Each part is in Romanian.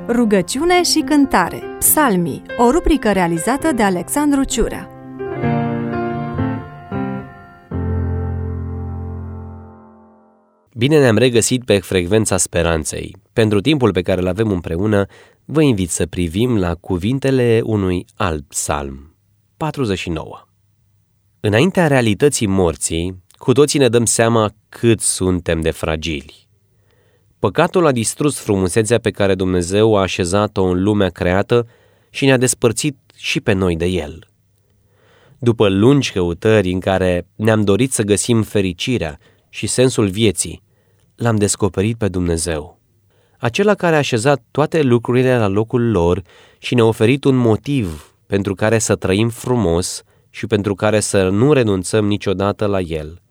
Rugăciune și cântare. Psalmii, o rubrică realizată de Alexandru Ciurea. Bine ne-am regăsit pe Frecvența Speranței. Pentru timpul pe care îl avem împreună, vă invit să privim la cuvintele unui alt psalm, 49. Înaintea realității morții, cu toții ne dăm seama cât suntem de fragili. Păcatul a distrus frumusețea pe care Dumnezeu a așezat-o în lumea creată și ne-a despărțit și pe noi de El. După lungi căutări în care ne-am dorit să găsim fericirea și sensul vieții, l-am descoperit pe Dumnezeu, acela care a așezat toate lucrurile la locul lor și ne-a oferit un motiv pentru care să trăim frumos și pentru care să nu renunțăm niciodată la El.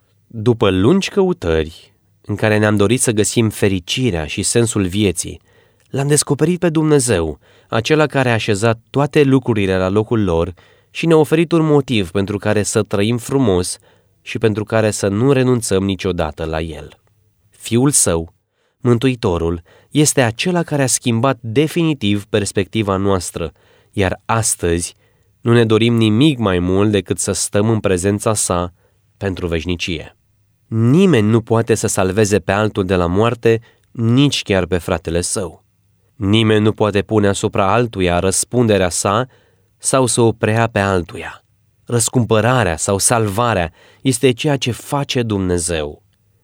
După lungi căutări în care ne-am dorit să găsim fericirea și sensul vieții, l-am descoperit pe Dumnezeu, acela care a așezat toate lucrurile la locul lor și ne-a oferit un motiv pentru care să trăim frumos și pentru care să nu renunțăm niciodată la El. Fiul Său, Mântuitorul, este acela care a schimbat definitiv perspectiva noastră, iar astăzi nu ne dorim nimic mai mult decât să stăm în prezența Sa pentru veșnicie. Nimeni nu poate să salveze pe altul de la moarte, nici chiar pe fratele său. Nimeni nu poate pune asupra altuia răspunderea sa sau să o preia pe altuia. Răscumpărarea sau salvarea este ceea ce face Dumnezeu.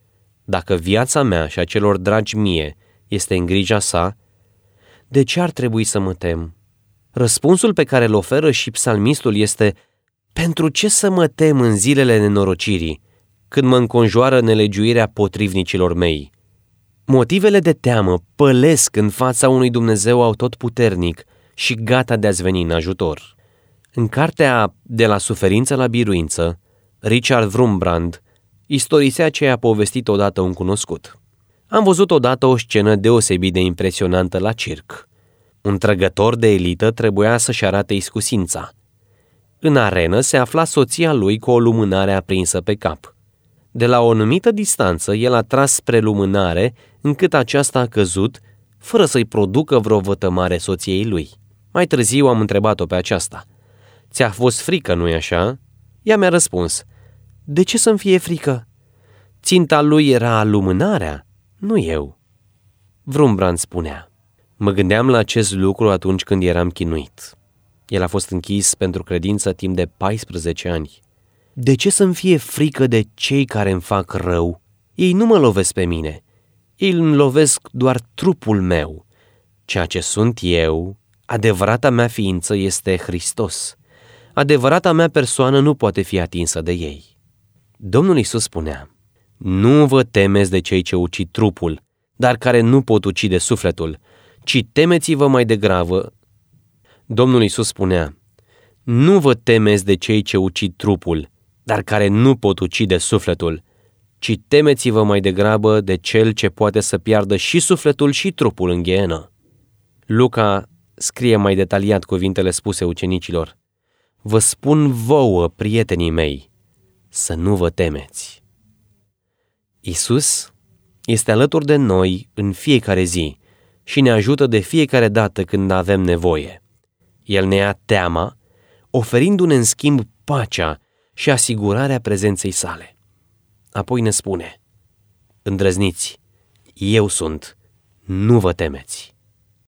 Dacă viața mea și a celor dragi mie este în grija Sa, de ce ar trebui să mă tem? Răspunsul pe care îl oferă și psalmistul este: pentru ce să mă tem în zilele nenorocirii, când mă înconjoară nelegiuirea potrivnicilor mei? Motivele de teamă pălesc în fața unui Dumnezeu atotputernic și gata de a-ți veni în ajutor. În cartea De la suferință la biruință, Richard Wurmbrand istorisea ce a povestit odată un cunoscut. Am văzut odată o scenă deosebit de impresionantă la circ. Un trăgător de elită trebuia să-și arate iscusința. În arenă se afla soția lui cu o lumânare aprinsă pe cap. De la o anumită distanță, el a tras spre lumânare, încât aceasta a căzut, fără să-i producă vreo vătămare soției lui. Mai târziu am întrebat-o pe aceasta: ți-a fost frică, nu-i așa? Ea mi-a răspuns: de ce să-mi fie frică? Ținta lui era lumânarea, nu eu. Wurmbrand spunea: mă gândeam la acest lucru atunci când eram chinuit. El a fost închis pentru credință timp de 14 ani. De ce să-mi fie frică de cei care îmi fac rău? Ei nu mă lovesc pe mine. Ei îmi lovesc doar trupul meu. Ceea ce sunt eu, adevărata mea ființă, este Hristos. Adevărata mea persoană nu poate fi atinsă de ei. Domnul Iisus spunea: nu vă temeți de cei ce ucid trupul, dar care nu pot ucide sufletul, ci temeți-vă mai degrabă. Domnul Iisus spunea: nu vă temeți de cei ce ucid trupul, dar care nu pot ucide sufletul, ci temeți-vă mai degrabă de cel ce poate să piardă și sufletul și trupul în ghenă. Luca scrie mai detaliat cuvintele spuse ucenicilor: vă spun vouă, prietenii mei, să nu vă temeți. Iisus este alături de noi în fiecare zi și ne ajută de fiecare dată când avem nevoie. El ne ia teama, oferindu-ne în schimb pacea și asigurarea prezenței Sale. Apoi ne spune: îndrăzniți, eu sunt, nu vă temeți.